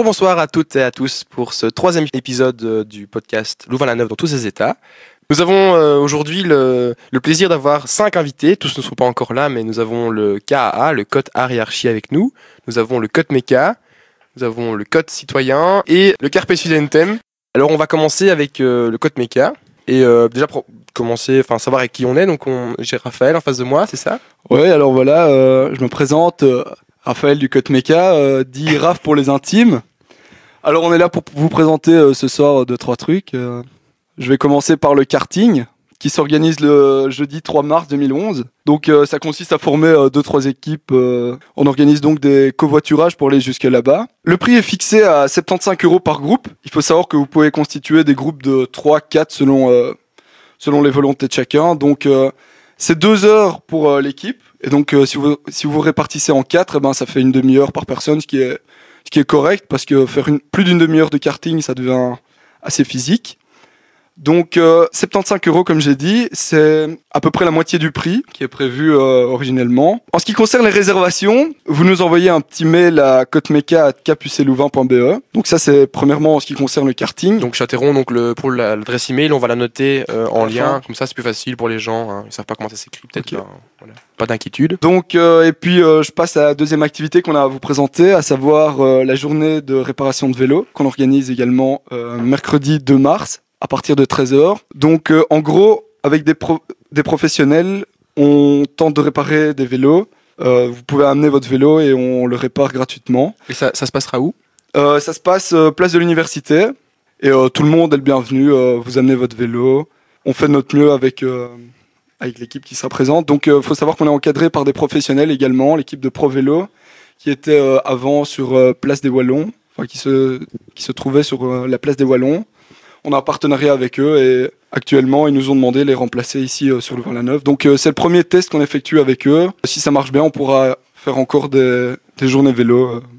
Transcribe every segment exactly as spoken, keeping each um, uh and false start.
bonsoir à toutes et à tous pour ce troisième épisode euh, du podcast Louvain-la-Neuve dans tous ses états. Nous avons euh, aujourd'hui le, le plaisir d'avoir cinq invités. Tous ne sont pas encore là, mais nous avons le K A A, le Code Art et Archi avec nous. Nous avons le Code Méca, nous avons le Code Citoyen et le Carpe Studentem. Alors on va commencer avec euh, le Code Méca. Et euh, déjà pour commencer, enfin savoir avec qui on est, donc on, j'ai Raphaël en face de moi, c'est ça ? Oui, alors voilà, euh, je me présente, euh, Raphaël du Code Méca, euh, dit Raph pour les intimes. Alors on est là pour vous présenter euh, ce soir deux, trois trucs. Euh, je vais commencer par le karting, qui s'organise le jeudi trois mars deux mille onze. Donc euh, ça consiste à former euh, deux, trois équipes. Euh, on organise donc des covoiturages pour aller jusque là-bas. Le prix est fixé à soixante-quinze euros par groupe. Il faut savoir que vous pouvez constituer des groupes de trois, quatre selon, euh, selon les volontés de chacun. Donc euh, c'est deux heures pour euh, l'équipe. Et donc euh, si, vous, si vous répartissez en quatre, eh ben, ça fait une demi-heure par personne, ce qui est, ce qui est correct, parce que faire une, plus d'une demi-heure de karting, ça devient assez physique. Donc euh, soixante-quinze euros comme j'ai dit, c'est à peu près la moitié du prix qui est prévu euh, originellement. En ce qui concerne les réservations, vous nous envoyez un petit mail à cotemeca arobase cap u c louvain point b e. Donc ça c'est premièrement en ce qui concerne le karting. Donc j'interromps donc le, pour la, l'adresse email, on va la noter euh, en lien, comme ça c'est plus facile pour les gens, hein. Ils savent pas comment ça s'écrit peut-être. Okay. Ben, voilà. Pas d'inquiétude. Donc euh, et puis euh, je passe à la deuxième activité qu'on a à vous présenter, à savoir euh, la journée de réparation de vélo qu'on organise également euh, mercredi deux mars. À partir de treize heures. Donc, euh, en gros, avec des, pro- des professionnels, on tente de réparer des vélos. Euh, vous pouvez amener votre vélo et on le répare gratuitement. Et ça, ça se passera où ? euh, Ça se passe euh, place de l'université. Et euh, tout le monde est le bienvenu. Euh, vous amenez votre vélo. On fait de notre mieux avec, euh, avec l'équipe qui sera présente. Donc, il euh, faut savoir qu'on est encadré par des professionnels également. L'équipe de Pro Vélo, qui était euh, avant sur euh, Place des Wallons, enfin, qui se, qui se trouvait sur euh, la Place des Wallons. On a un partenariat avec eux et actuellement, ils nous ont demandé de les remplacer ici euh, sur Louvain-la-Neuve. Donc, euh, c'est le premier test qu'on effectue avec eux. Si ça marche bien, on pourra faire encore des, des journées vélo euh,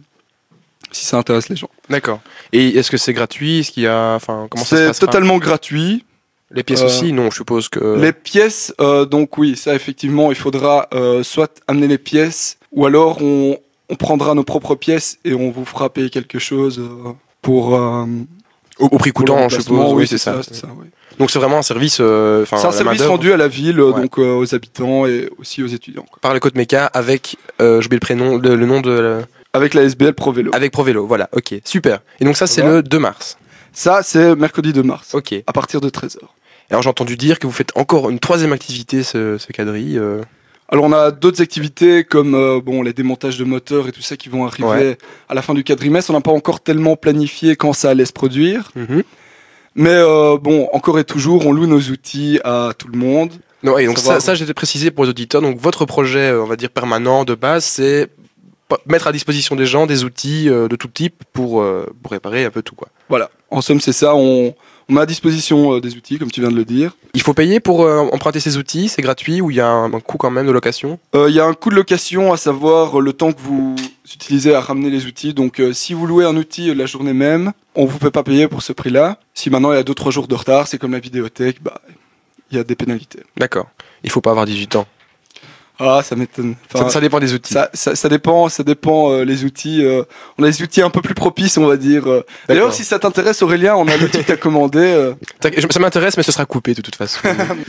si ça intéresse les gens. D'accord. Et est-ce que c'est gratuit ? Est-ce qu'il y a, enfin, comment ça se passera ? C'est totalement gratuit. Les pièces euh, aussi ? Non, je suppose que... Les pièces, euh, donc oui, ça effectivement, il faudra euh, soit amener les pièces ou alors on, on prendra nos propres pièces et on vous fera payer quelque chose euh, pour... Euh, Au, au prix coûtant, je suppose. Oui, oui, c'est, c'est ça. ça, c'est ça oui. Donc c'est vraiment un service. Euh, c'est un service rendu à la ville, ouais. donc euh, aux habitants et aussi aux étudiants. Quoi. Par le Code Méca avec, euh, j'oublie le prénom, le, le nom de. La... Avec la S B L Pro Vélo. Avec Pro Vélo, voilà. Ok, super. Et donc ça, ça c'est va. Le deux mars. Ça c'est mercredi deux mars. Ok. À partir de treize heures. Alors j'ai entendu dire que vous faites encore une troisième activité, ce, ce quadrille. Euh... Alors on a d'autres activités comme euh, bon les démontages de moteurs et tout ça qui vont arriver ouais. à la fin du quadrimestre. On n'a pas encore tellement planifié quand ça allait se produire. Mm-hmm. Mais euh, bon, encore et toujours, on loue nos outils à tout le monde. Non, et donc ça, ça, j'ai précisé pour les auditeurs. Donc votre projet, on va dire permanent de base, c'est mettre à disposition des gens des outils euh, de tout type pour, euh, pour réparer un peu tout, quoi. Voilà. En somme, c'est ça. On, on met à disposition euh, des outils, comme tu viens de le dire. Il faut payer pour euh, emprunter ces outils, c'est gratuit ou il y a un, un coût quand même de location ? Il euh, y a un coût de location, à savoir le temps que vous utilisez à ramener les outils. Donc, euh, si vous louez un outil la journée même, on vous fait pas payer pour ce prix-là. Si maintenant il y a deux trois jours de retard, c'est comme la vidéothèque, bah il y a des pénalités. D'accord. Il faut pas avoir dix-huit ans. Ah, ça m'étonne. Enfin, ça, ça dépend des outils. Ça, ça, ça dépend, ça dépend euh, les outils. Euh, on a des outils un peu plus propices, on va dire. Euh. D'ailleurs, si ça t'intéresse, Aurélien, on a l'outil que t'as commandé. Euh. Ça m'intéresse, mais ce sera coupé de toute façon.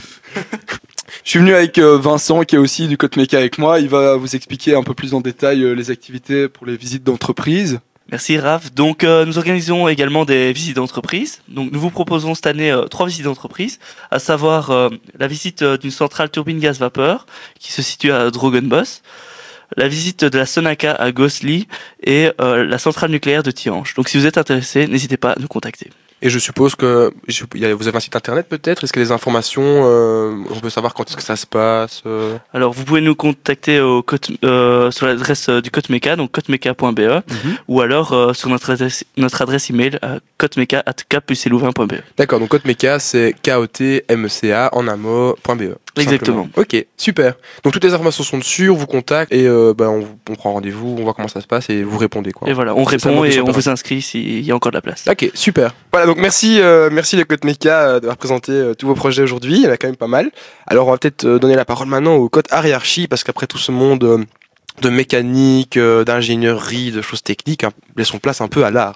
Je suis venu avec euh, Vincent, qui est aussi du Code Méca avec moi. Il va vous expliquer un peu plus en détail euh, les activités pour les visites d'entreprise. Merci Raph. Donc euh, nous organisons également des visites d'entreprise. Donc nous vous proposons cette année euh, trois visites d'entreprise, à savoir euh, la visite euh, d'une centrale turbine gaz vapeur qui se situe à Drogenbos, la visite de la Sonaca à Gosselies et euh, la centrale nucléaire de Tihange. Donc si vous êtes intéressé, n'hésitez pas à nous contacter. Et je suppose que vous avez un site internet peut-être ? Est-ce qu'il y a des informations euh, on peut savoir quand est-ce que ça se passe euh... Alors vous pouvez nous contacter au code, euh, sur l'adresse du Code Méca, donc cotemeca point b e, mm-hmm. ou alors euh, sur notre adresse, notre adresse email à cotemeca arobase cap u c louvain point b e. D'accord, donc Code Méca c'est K O T M E C A en un mot point B E. Exactement. Ok, super. Donc toutes les informations sont dessus, on vous contacte et euh, bah, on, on prend rendez-vous, on voit comment ça se passe et vous répondez, quoi. Et voilà, on c'est répond et on vous inscrit s'il y a encore de la place. Ok, super. Voilà, donc merci, euh, merci les Code Méca euh, d'avoir présenté euh, tous vos projets aujourd'hui, il y en a quand même pas mal. Alors on va peut-être euh, donner la parole maintenant au Code Art et Archi, parce qu'après tout ce monde euh, de mécanique, euh, d'ingénierie, de choses techniques, hein, laissons place un peu à l'art.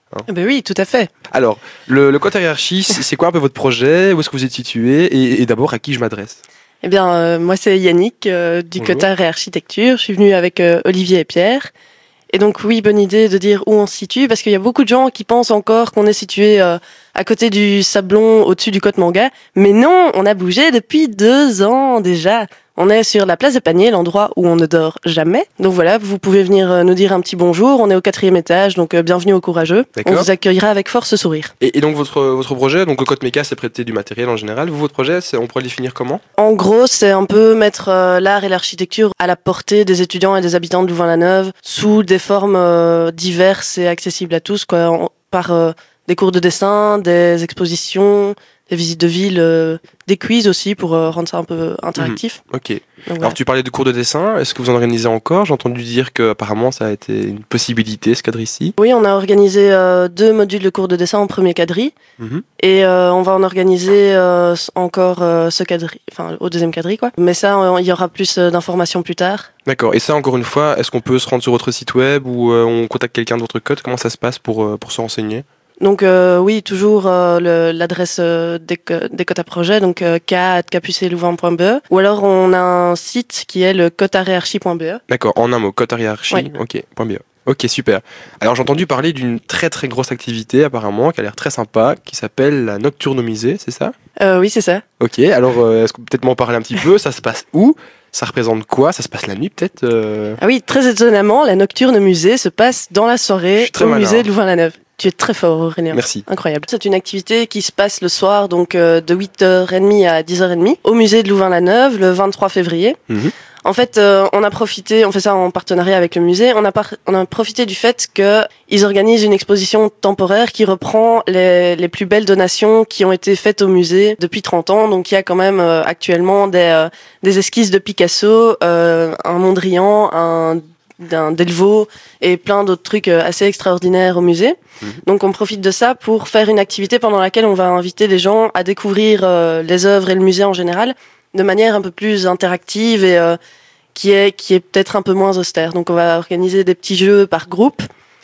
hein. Eh ben oui, tout à fait. Alors, le, le Code Hiérarchie, c'est c'est quoi un peu votre projet? Où est-ce que vous êtes situé? Et, et d'abord, à qui je m'adresse? Eh bien, euh, moi, c'est Yannick euh, du Bonjour. Cotard et Architecture. Je suis venue avec euh, Olivier et Pierre. Et donc, oui, bonne idée de dire où on se situe, parce qu'il y a beaucoup de gens qui pensent encore qu'on est situé euh, à côté du Sablon, au-dessus du Côte Manga. Mais non, on a bougé depuis deux ans déjà. On est sur la place des Paniers, l'endroit où on ne dort jamais. Donc voilà, vous pouvez venir euh, nous dire un petit bonjour. On est au quatrième étage, donc euh, bienvenue aux courageux. On D'accord. vous accueillera avec force sourire. Et, et donc, votre, votre projet, donc le Code Méca, c'est prêter du matériel en général. Vous, votre projet, c'est, on pourrait le définir comment? En gros, c'est un peu mettre euh, l'art et l'architecture à la portée des étudiants et des habitants de Louvain-la-Neuve sous des formes euh, diverses et accessibles à tous, quoi, en- par euh, des cours de dessin, des expositions, des visites de ville, euh, des quiz aussi pour euh, rendre ça un peu interactif. Ok. Donc, voilà. Alors, tu parlais de cours de dessin. Est-ce que vous en organisez encore? J'ai entendu dire qu'apparemment, ça a été une possibilité, ce cadre ici. Oui, on a organisé euh, deux modules de cours de dessin en premier quadri Mhm. et euh, on va en organiser euh, encore euh, ce quadri, enfin au deuxième quadri quoi. Mais ça, euh, il y aura plus euh, d'informations plus tard. D'accord. Et ça, encore une fois, est-ce qu'on peut se rendre sur votre site web ou euh, on contacte quelqu'un de votre code? Comment ça se passe pour, euh, pour se renseigner? Donc euh, oui, toujours euh, le- l'adresse euh, des, co- des quotas projets, donc euh, k arobase capucetlouvain point b e, ou alors on a un site qui est le cotaréarchie point b e. D'accord, en un mot, Code Hiérarchie. Oui. Ok, point B E. Ok, super. Alors j'ai entendu parler d'une très très grosse activité apparemment, qui a l'air très sympa, qui s'appelle la Nocturnomisée, c'est ça? Euh, oui, c'est ça. Ok, alors euh, est-ce que peut-être m'en parler un petit peu? Ça se passe où? Ça représente quoi? Ça se passe la nuit peut-être? euh Ah oui, très étonnamment, la nocturne au musée se passe dans la Je soirée suis très au malin. musée de Louvain-la-Neuve. Tu es très fort, Aurélien. Merci. Incroyable. C'est une activité qui se passe le soir, donc euh, de huit heures trente à dix heures trente, au musée de Louvain-la-Neuve, le vingt-trois février. Mhm. En fait, euh, on a profité, on fait ça en partenariat avec le musée, on a, par- on a profité du fait qu'ils organisent une exposition temporaire qui reprend les, les plus belles donations qui ont été faites au musée depuis trente ans. Donc il y a quand même euh, actuellement des, euh, des esquisses de Picasso, euh, un Mondrian, un d'un Delvaux et plein d'autres trucs euh, assez extraordinaires au musée. Mhm. Donc on profite de ça pour faire une activité pendant laquelle on va inviter les gens à découvrir euh, les œuvres et le musée en général de manière un peu plus interactive et euh, qui est qui est peut-être un peu moins austère. Donc on va organiser des petits jeux par groupe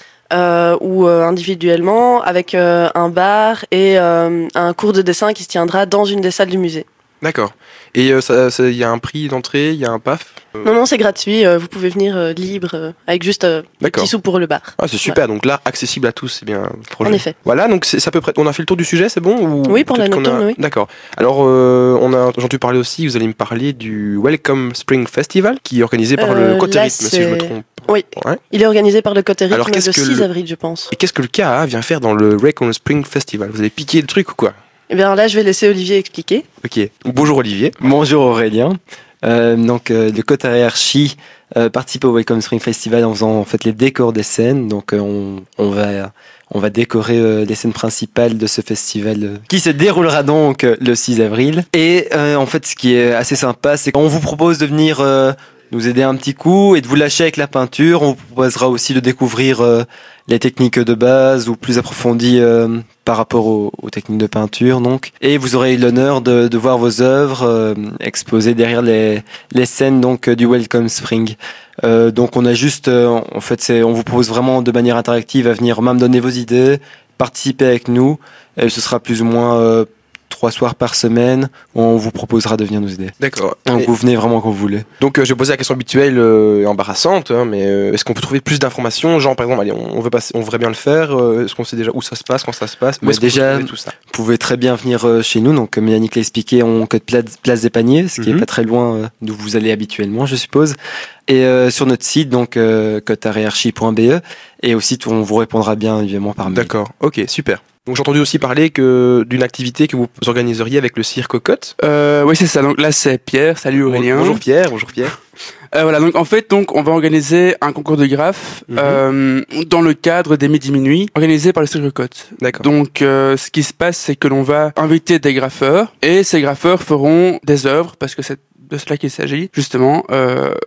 euh, ou euh, individuellement avec euh, un bar et euh, un cours de dessin qui se tiendra dans une des salles du musée. D'accord. Et il ça, ça, y a un prix d'entrée, il y a un P A F? Non, non, c'est gratuit. euh, vous pouvez venir euh, libre euh, avec juste euh, des D'accord. petits sous pour le bar. Ah, c'est super, donc là, accessible à tous, c'est bien le projet. En effet. Voilà, donc c'est c'est à peu près. On a fait le tour du sujet, c'est bon ou Oui, pour la peut-être qu'on a- nocturne, oui. D'accord. Alors, euh, on a j'ai entendu parler aussi, vous allez me parler du Welcome Spring Festival, qui est organisé par Euh, le Côté là, Rythme, si je me c'est- trompe. Oui. Ouais. Il est organisé par le Côté Alors, Rythme qu'est-ce le que six le- avril, je pense. Et qu'est-ce que le K A vient faire dans le Welcome Spring Festival? Vous avez piqué le truc ou quoi? Eh bien là, je vais laisser Olivier expliquer. Ok. Bonjour Olivier. Bonjour Aurélien. Euh, donc euh, le Côte Hiérarchie euh, participe au Welcome Spring Festival en faisant en fait les décors des scènes. Donc euh, on, on va on va décorer euh, les scènes principales de ce festival euh, qui se déroulera donc euh, le six avril. Et euh, en fait ce qui est assez sympa, c'est qu'on vous propose de venir euh, nous aider un petit coup et de vous lâcher avec la peinture. On vous proposera aussi de découvrir euh, les techniques de base ou plus approfondies euh, par rapport aux, aux techniques de peinture donc. Et vous aurez eu l'honneur de, de voir vos œuvres euh, exposées derrière les, les scènes donc euh, du Welcome Spring. Euh, donc on a juste, euh, en fait, c'est, on vous propose vraiment de manière interactive à venir même donner vos idées, participer avec nous. Et ce sera plus ou moins euh, trois soirs par semaine où on vous proposera de venir nous aider. D'accord. Donc Et- vous venez vraiment quand vous voulez. Donc euh, je vais poser la question habituelle euh, et embarrassante, hein, mais euh, est-ce qu'on peut trouver plus d'informations? Genre par exemple, allez, on, on veut passer, on voudrait bien le faire. euh, est-ce qu'on sait déjà où ça se passe, quand ça se passe? Où Mais est-ce qu'on peut déjà, trouver tout ça? Vous pouvez très bien venir euh, chez nous. Donc, comme Yannick l'a expliqué, on code place, place des Paniers, ce qui Mhm. est pas très loin euh, d'où vous allez habituellement, je suppose. Et euh, sur notre site, donc euh, cotaréarchie point b e, et aussi tout- on vous répondra bien évidemment par mail. D'accord. Ok, super. Donc j'ai entendu aussi parler que d'une activité que vous organiseriez avec le cirque Cocotte. Euh, oui, c'est ça. Donc là, c'est Pierre. Salut Aurélien. Bonjour Pierre. Bonjour Pierre. Euh, voilà. Donc en fait, donc on va organiser un concours de graphes Mhm. euh, dans le cadre des midi minuit, organisé par le Cirque Cocotte. D'accord. Donc euh, ce qui se passe, c'est que l'on va inviter des graffeurs et ces graffeurs feront des œuvres parce que c'est de cela qu'il s'agit justement. Euh,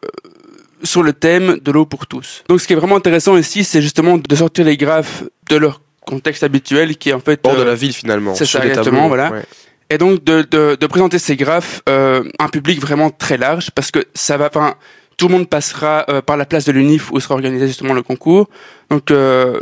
sur le thème de l'eau pour tous. Donc ce qui est vraiment intéressant ici, c'est justement de sortir les graphes de leur contexte habituel qui est en fait Hors de euh, la ville finalement. c'est sur ça, des exactement, tableaux. voilà. Ouais. et donc de, de, de présenter ces graphes euh, à un public vraiment très large parce que ça va, enfin, tout le monde passera euh, par la place de l'U N I F où sera organisé justement le concours. Donc euh,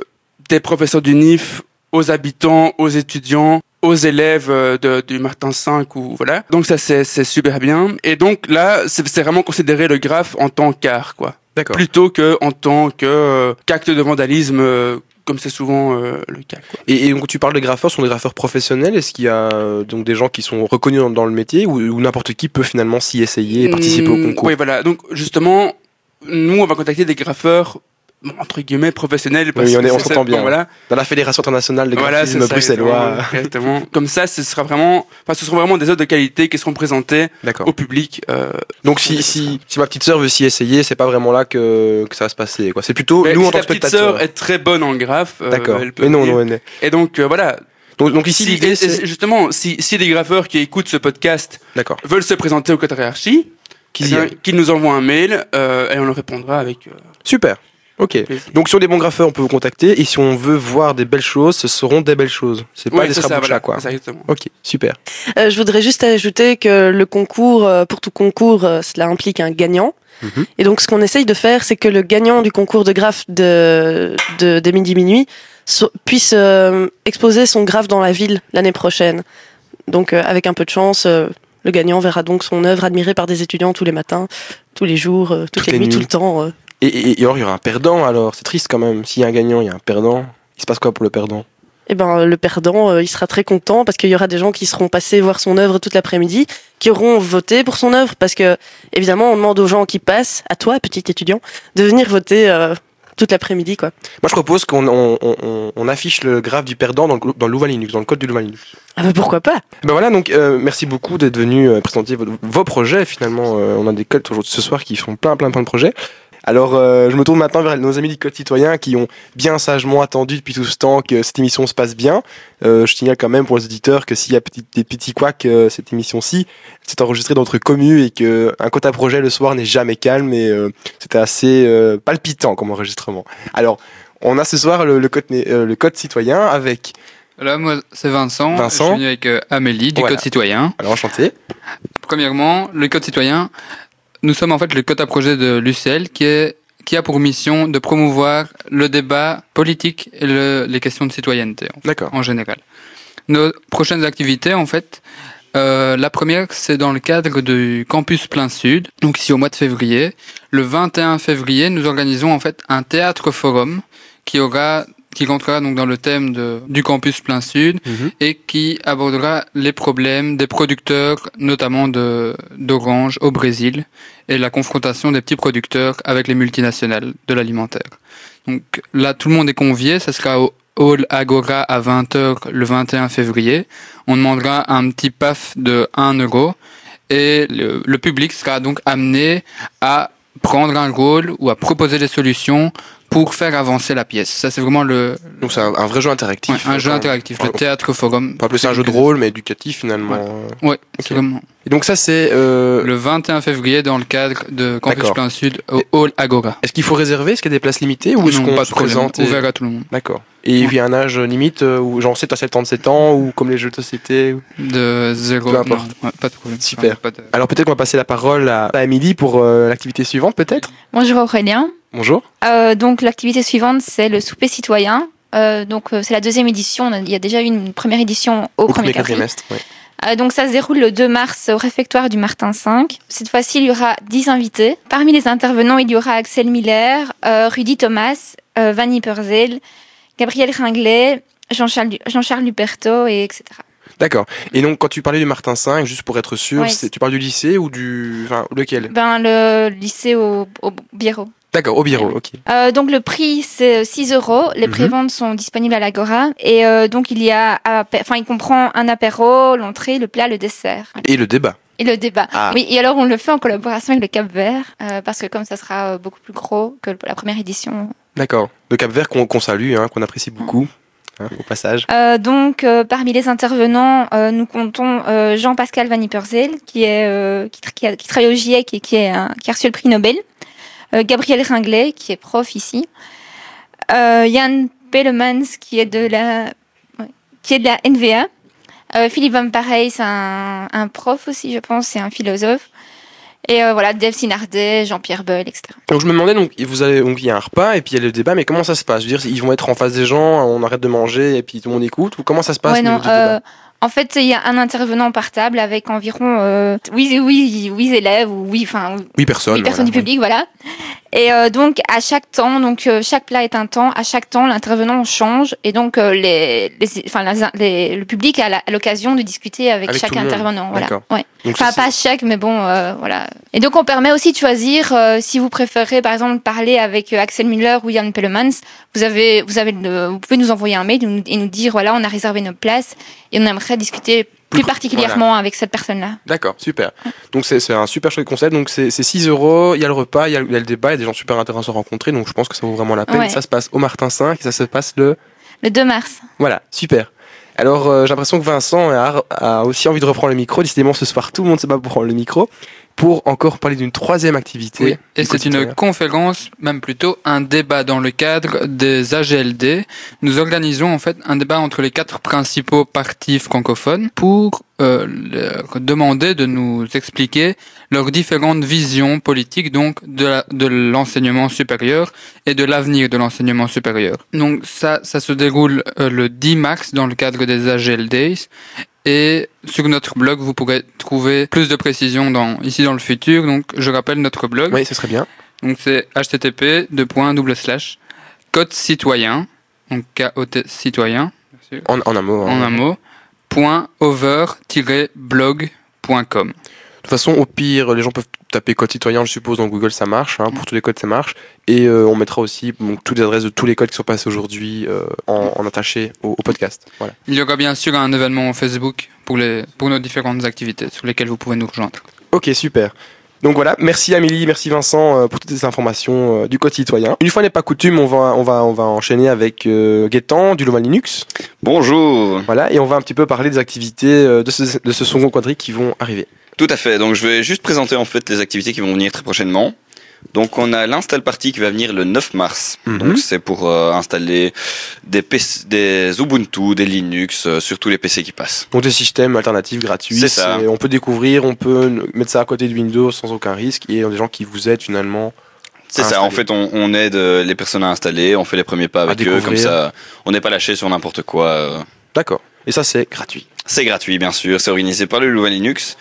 des professeurs du N I F aux habitants, aux étudiants, aux élèves de, du Martin cinq ou voilà. Donc ça c'est, c'est super bien. Et donc là c'est, c'est vraiment considérer le graphe en tant qu'art quoi. D'accord. Plutôt que en tant que euh, qu'acte de vandalisme euh, comme c'est souvent euh, le cas. Quoi. Et, et donc tu parles de graffeurs, ce sont des graffeurs professionnels. Est-ce qu'il y a euh, donc des gens qui sont reconnus dans, dans le métier ou, ou n'importe qui peut finalement s'y essayer et participer au concours? Oui voilà. Donc justement nous on va contacter des graffeurs entre guillemets professionnels parce oui, on, est, que on c'est, s'entend bien. bon, voilà. Dans la Fédération internationale de Voilà, graphisme c'est ça, bruxellois. Exactement, exactement. Comme ça, ce sera vraiment, enfin, ce seront vraiment des œuvres de qualité qui seront présentées D'accord. au public. Euh, Donc si, si, si ma petite sœur veut s'y essayer, c'est pas vraiment là que, que ça va se passer. Quoi. C'est plutôt mais nous si en tant la que petite spectateurs. sœur est très bonne en graphe. euh, D'accord. elle peut Mais non, venir. non, non. Et donc euh, voilà. Donc, donc ici Si, l'idée et- c'est. et justement, si, si des graffeurs qui écoutent ce podcast D'accord. veulent se présenter au Code Archi, Qu'ils eh y bien, aillent. qu'ils nous envoient un mail euh, et on leur répondra avec. Euh, Super. Ok. plaisir. Donc si on est bon graffeur, on peut vous contacter. Et si on veut voir des belles choses, ce seront des belles choses. C'est pas Ouais, des c'est ça, scrapbooks voilà, quoi. c'est ça, exactement. Ok, super. Euh, je voudrais juste ajouter que le concours, euh, pour tout concours, euh, cela implique un gagnant. Mhm. Et donc, ce qu'on essaye de faire, c'est que le gagnant du concours de graphe de, de, des Midi Minuit so- puisse euh, exposer son graphe dans la ville l'année prochaine. Donc, euh, avec un peu de chance, euh, le gagnant verra donc son œuvre admirée par des étudiants tous les matins, tous les jours, euh, toutes, Toutes les, les nuits, nuits. tout le temps. euh. Et, et, et alors il y aura un perdant alors. C'est triste quand même. S'il y a un gagnant, il y a un perdant. Il se passe quoi pour le perdant? Eh ben, le perdant, euh, il sera très content parce qu'il y aura des gens qui seront passés voir son œuvre toute l'après-midi, qui auront voté pour son œuvre parce que, évidemment, on demande aux gens qui passent, à toi, petit étudiant, de venir voter euh, toute l'après-midi, quoi. Moi je propose qu'on on, on, on affiche le graphe du perdant dans le, dans le Louvain Linux, dans le code du Louvain Linux. Ah ben pourquoi pas? Ben voilà, donc euh, merci beaucoup d'être venu euh, présenter vos, vos projets. Finalement, euh, on a des codes aujourd'hui ce soir qui font plein plein plein de projets. Alors, euh, je me tourne maintenant vers nos amis du Code Citoyen qui ont bien sagement attendu depuis tout ce temps que cette émission se passe bien. Euh, je signale quand même pour les auditeurs que s'il y a petit, des petits couacs, euh, cette émission-ci, c'est enregistré dans notre commu et que un quota projet le soir n'est jamais calme et euh, c'était assez euh, palpitant comme enregistrement. Alors, on a ce soir le, le, code, euh, le Code Citoyen avec... Là, moi, c'est Vincent. Vincent. Je suis venu avec euh, Amélie du Voilà. Code Citoyen. Alors, enchanté. Premièrement, le Code Citoyen, nous sommes en fait le code à projet de l'U C L qui, est, qui a pour mission de promouvoir le débat politique et le, les questions de citoyenneté en, D'accord. en général. Nos prochaines activités, en fait, euh, la première, c'est dans le cadre du campus Plein Sud, donc ici au mois de février. Le vingt et un février, nous organisons en fait un théâtre forum qui aura qui rentrera donc dans le thème de, du campus Plein Sud Mhm. et qui abordera les problèmes des producteurs, notamment de, d'orange au Brésil, et la confrontation des petits producteurs avec les multinationales de l'alimentaire. Donc là, tout le monde est convié, ça sera au Hall Agora à vingt heures le vingt et un février. On demandera un petit P A F de un euro et le, le public sera donc amené à prendre un rôle ou à proposer des solutions pour faire avancer la pièce. Ça, c'est vraiment le, Donc c'est un, un vrai jeu interactif. ouais, un jeu Enfin, interactif, on le théâtre forum. peut appeler ça un jeu de rôle, mais éducatif finalement. Ouais, Ok. c'est vraiment Et donc ça c'est... Euh, le vingt et un février dans le cadre de Campus D'accord. Plein Sud au Hall Agora. Est-ce qu'il faut réserver? Est-ce qu'il y a des places limitées ou est-ce Non, qu'on pas de se problème, présente et- ouvert à tout le monde. D'accord. Et il y a un âge limite euh, où genre c'est à soixante-dix-sept ans ou comme les jeux de société ou- De zéro, Peu importe. non, ouais, pas de problème. Super. Enfin, pas de- Alors peut-être qu'on va passer la parole à, à Émilie pour euh, l'activité suivante peut-être. Bonjour Aurélien. Bonjour. Euh, donc l'activité suivante c'est le souper citoyen. Euh, donc euh, c'est la deuxième édition. On a- Il y a déjà eu une première édition au, Au premier premier quadrimestre. quadrimestre. Ouais. Euh, donc ça se déroule le deux mars au réfectoire du Martin cinq. Cette fois-ci il y aura dix invités. Parmi les intervenants il y aura Axel Miller, euh, Rudy Thomas, euh, Vanny Perzel, Gabriel Ringlet, Jean-Charles, Jean-Charles Luperto et etc. D'accord. Et donc quand tu parlais du Martin cinq, juste pour être sûr, Ouais. c'est- tu parles du lycée ou du... Enfin lequel? Ben le lycée au, au Biérot. D'accord, au bureau, ok. Euh, donc le prix c'est six euros. Les Mhm. préventes sont disponibles à l'Agora et euh, donc il y a, apé- enfin il comprend un apéro, l'entrée, le plat, le dessert Et le débat. et le débat. Ah. Oui, et alors on le fait en collaboration avec le Cap Vert euh, parce que comme ça sera euh, beaucoup plus gros que la première édition. D'accord. Le Cap Vert qu'on qu'on salue, hein, qu'on apprécie beaucoup, hein, au passage. Euh, donc euh, parmi les intervenants, euh, nous comptons euh, Jean-Pascal Vanny Perzel qui est euh, qui, tra- qui, a- qui travaille au GIEC et qui est un- qui a reçu le prix Nobel. Euh, Gabriel Ringlet qui est prof ici. Euh, Yann Pellemans qui est de la ouais, qui est de la N V A. Euh, Philippe Van Pareil, c'est un, un prof aussi, je pense, c'est un philosophe. Et euh, voilà, Dave Sinardet, Jean-Pierre Beul, et cetera. Donc je me demandais, donc, vous avez, donc il y a un repas et puis il y a le débat, mais comment ça se passe? Je veux dire, ils vont être en face des gens, on arrête de manger et puis tout le monde écoute, ou comment ça se passe? Ouais, au non, niveau du débat euh, en fait, il y a un intervenant par table avec environ euh, huit, huit, huit élèves ou huit, enfin, Oui, personne. huit personnes voilà, du public, voilà. Et euh, donc à chaque temps, donc euh, chaque plat est un temps. À chaque temps, l'intervenant change et donc euh, les, les, enfin la- les- le public a la- a l'occasion de discuter avec, Avec chaque tout le monde. intervenant. Voilà. D'accord. Ouais. Donc, Enfin ça, pas chaque, mais bon, euh, voilà. Et donc on permet aussi de choisir euh, si vous préférez, par exemple, parler avec euh, Axel Müller ou Jan Pellemans. Vous avez, vous avez, le- vous pouvez nous envoyer un mail et nous, et nous dire voilà, on a réservé nos places et on aimerait discuter plus Plus- particulièrement avec cette personne-là. D'accord, super. Donc c'est c'est un super chouette concept. Donc c'est c'est six euros, il y a le repas, il y, a le il y a le débat, il y a des gens super intéressants à rencontrer. Donc je pense que ça vaut vraiment la peine. Ouais. Ça se passe au Martin cinq et ça se passe le... Le deux mars. Voilà, super. Alors euh, j'ai l'impression que Vincent a, a aussi envie de reprendre le micro. Décidément ce soir tout le monde se bat pour prendre le micro. Pour encore parler d'une troisième activité. Oui, et du c'est une quotidien. conférence, même plutôt un débat dans le cadre des A G L D. Nous organisons en fait un débat entre les quatre principaux partis francophones pour euh, leur demander de nous expliquer leurs différentes visions politiques donc de, la- de l'enseignement supérieur et de l'avenir de l'enseignement supérieur. Donc ça, ça se déroule euh, le dix mars dans le cadre des A G L Days. Et sur notre blog, vous pourrez trouver plus de précisions dans, ici dans le futur. Donc, je rappelle notre blog. Oui, ce serait bien. Donc, c'est h t t p deux points double slash code citoyen, donc K O T citoyen, bien sûr, En, en un mot. en hein. un mot, point over tiret blog point com. De toute façon, au pire, les gens peuvent taper code citoyen, je suppose, dans Google, ça marche. Hein, pour tous les codes, ça marche. Et euh, on mettra aussi donc, toutes les adresses de tous les codes qui sont passés aujourd'hui euh, en, en attaché au, au podcast. Voilà. Il y aura bien sûr un événement Facebook pour, les, pour nos différentes activités sur lesquelles vous pouvez nous rejoindre. Ok, super. Donc voilà, merci Amélie, merci Vincent euh, pour toutes ces informations euh, du code citoyen. Une fois n'est pas coutume, on va, on va, on va enchaîner avec euh, Gaëtan du Louvain Linux. Bonjour. Voilà, et on va un petit peu parler des activités euh, de, ce, de ce second quadrique qui vont arriver. Tout à fait. Donc je vais juste présenter en fait les activités qui vont venir très prochainement. Donc on a l'install party qui va venir le neuf mars. Mhm. Donc c'est pour euh, installer des, P C, des Ubuntu, des Linux euh, sur tous les P C qui passent. Donc des systèmes alternatifs gratuits. C'est ça. On peut découvrir, on peut mettre ça à côté de Windows sans aucun risque. Et il y a des gens qui vous aident finalement. C'est à ça. En installer. fait, on, on aide euh, les personnes à installer, on fait les premiers pas avec eux, découvrir. comme ça, on n'est pas lâché sur n'importe quoi. euh. D'accord. Et ça c'est gratuit. C'est gratuit, bien sûr. C'est organisé par le Louvain Linux.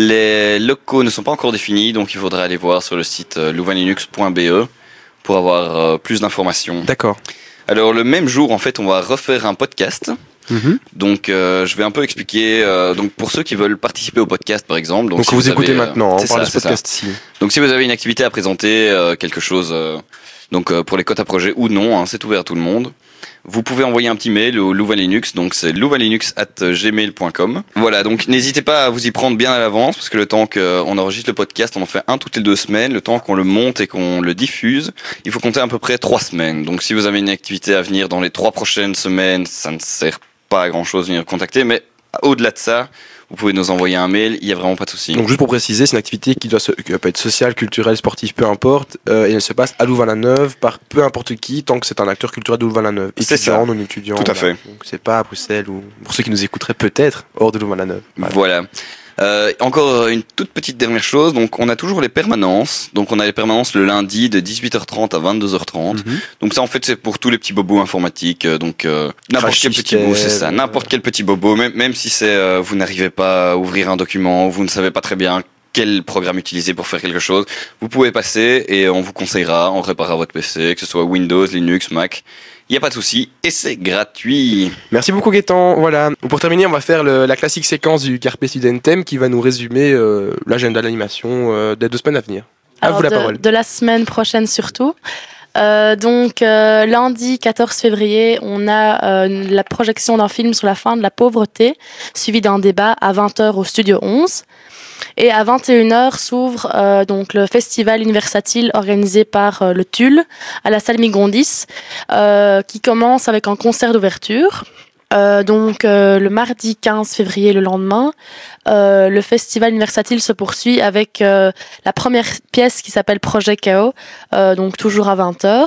Les locaux ne sont pas encore définis, donc il faudra aller voir sur le site euh, louvain linux point b e pour avoir euh, plus d'informations. D'accord. Alors le même jour, en fait, on va refaire un podcast. Mhm. Donc euh, je vais un peu expliquer. euh, donc pour ceux qui veulent participer au podcast, par exemple. Donc, si vous, écoutez avez, euh, maintenant, on c'est parle ça, de ce c'est ça. podcast-ci. Donc si vous avez une activité à présenter, euh, quelque chose, euh, donc euh, pour les quotas projets ou non, hein, c'est ouvert à tout le monde. Vous pouvez envoyer un petit mail au Louvain Linux, donc c'est louvainlinux arobase gmail point com. Voilà, donc n'hésitez pas à vous y prendre bien à l'avance, parce que le temps qu'on enregistre le podcast, on en fait un toutes les deux semaines, le temps qu'on le monte et qu'on le diffuse, il faut compter à peu près trois semaines. Donc si vous avez une activité à venir dans les trois prochaines semaines, ça ne sert pas à grand chose de venir contacter, mais au-delà de ça, vous pouvez nous envoyer un mail, il n'y a vraiment pas de souci. Donc juste pour préciser, c'est une activité qui doit se, qui peut être sociale, culturelle, sportive, peu importe, euh, et elle se passe à Louvain-la-Neuve par peu importe qui, tant que c'est un acteur culturel de Louvain-la-Neuve. C'est Étudiant, ça. non étudiant. Tout à voilà. fait. Donc c'est pas à Bruxelles ou pour ceux qui nous écouteraient peut-être hors de Louvain-la-Neuve. Voilà. Voilà. Euh, encore une toute petite dernière chose, donc on a toujours les permanences. Donc on a les permanences le lundi de dix-huit heures trente à vingt-deux heures trente. Mhm. Donc ça en fait c'est pour tous les petits bobos informatiques. euh, Donc euh, n'importe Crash quel petit system, bobo, c'est ça. euh, N'importe quel petit bobo, même même si c'est euh, vous n'arrivez pas à ouvrir un document, vous ne savez pas très bien quel programme utiliser pour faire quelque chose, vous pouvez passer et on vous conseillera, on réparera votre P C, que ce soit Windows, Linux, Mac. Il n'y a pas de souci et c'est gratuit. Merci beaucoup Gaëtan. Voilà. Pour terminer, on va faire le- la classique séquence du Carpe Studentem qui va nous résumer euh, l'agenda de l'animation euh, des deux semaines à venir. À Alors, vous la de, parole. de la semaine prochaine surtout. Euh, donc euh, lundi quatorze février, on a euh, la projection d'un film sur la fin de la pauvreté, suivi d'un débat à vingt heures au Studio onze. Et à vingt et une heures s'ouvre euh, donc le festival Universatile organisé par euh, le Tulle à la salle Migondis, euh, qui commence avec un concert d'ouverture. Euh, donc euh, le mardi quinze février, le lendemain, euh, le festival Universatile se poursuit avec euh, la première pièce qui s'appelle Projet Chaos, euh, donc toujours à vingt heures.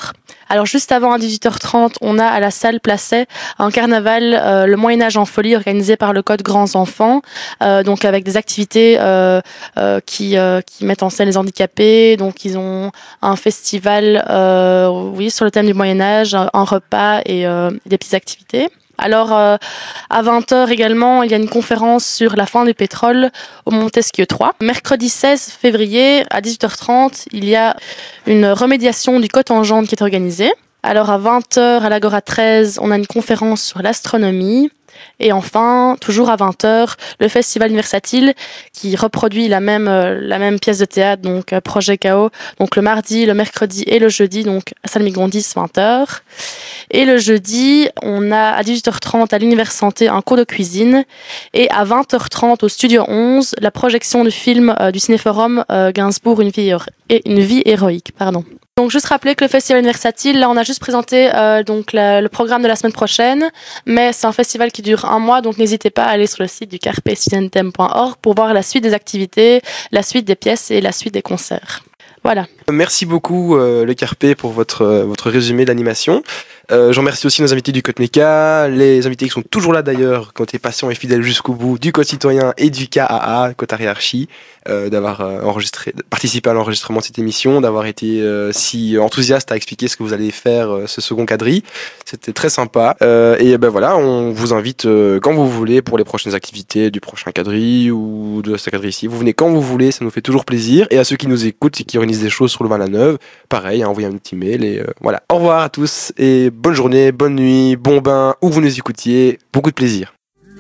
Alors juste avant à dix-huit heures trente, on a à la salle Placet un carnaval, euh, le Moyen-Âge en folie, organisé par le Code Grands Enfants, euh, donc avec des activités euh, euh, qui, euh, qui mettent en scène les handicapés. Donc ils ont un festival euh, oui, sur le thème du Moyen-Âge, un, un repas et euh, des petites activités. Alors, euh, à vingt heures également, il y a une conférence sur la fin du pétrole au Montesquieu trois. Mercredi seize février, à dix-huit heures trente, il y a une remédiation du Cotengendre qui est organisée. Alors, à vingt heures, à l'Agora treize, on a une conférence sur l'astronomie. Et enfin, toujours à vingt heures, le Festival Versatile qui reproduit la même, euh, la même pièce de théâtre, donc euh, Projet Chaos, donc le mardi, le mercredi et le jeudi, donc à salle Migondis, vingt heures. Et le jeudi, on a à dix-huit heures trente à l'Univers Santé un cours de cuisine. Et à vingt heures trente au Studio onze, la projection du film euh, du Cinéforum euh, Gainsbourg, une vie, héro- et une vie héroïque. Pardon. Donc juste rappeler que le Festival Versatile, là on a juste présenté euh, donc la, le programme de la semaine prochaine, mais c'est un festival qui dure un mois, donc n'hésitez pas à aller sur le site du carpe studentem point org pour voir la suite des activités, la suite des pièces et la suite des concerts. Voilà. Merci beaucoup euh, le Carpe pour votre, euh, votre résumé d'animation. Euh, je remercie aussi nos invités du Cotmeca, les invités qui sont toujours là d'ailleurs, qui ont été patients et fidèles jusqu'au bout, du Code Citoyen et du K A A, Code Archi, euh, d'avoir euh, enregistré, participé à l'enregistrement de cette émission, d'avoir été euh, si enthousiaste à expliquer ce que vous allez faire euh, ce second quadri. C'était très sympa. Euh, et ben voilà, on vous invite euh, quand vous voulez pour les prochaines activités du prochain quadri ou de ce quadri ici. Vous venez quand vous voulez, ça nous fait toujours plaisir. Et à ceux qui nous écoutent et qui organisent des choses sur le Louvain-la-Neuve, pareil, hein, envoyez un petit mail et euh, voilà. Au revoir à tous et bonne journée, bonne nuit, bon bain, où vous nous écoutiez, beaucoup de plaisir.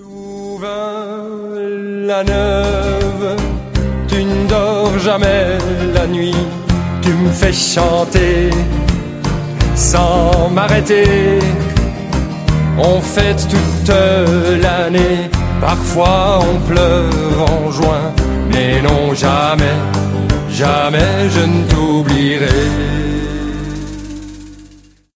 Louvain-la-Neuve, tu ne dors jamais la nuit, tu me fais chanter sans m'arrêter. On fête toute l'année, parfois on pleure en juin, mais non jamais, jamais je ne t'oublierai.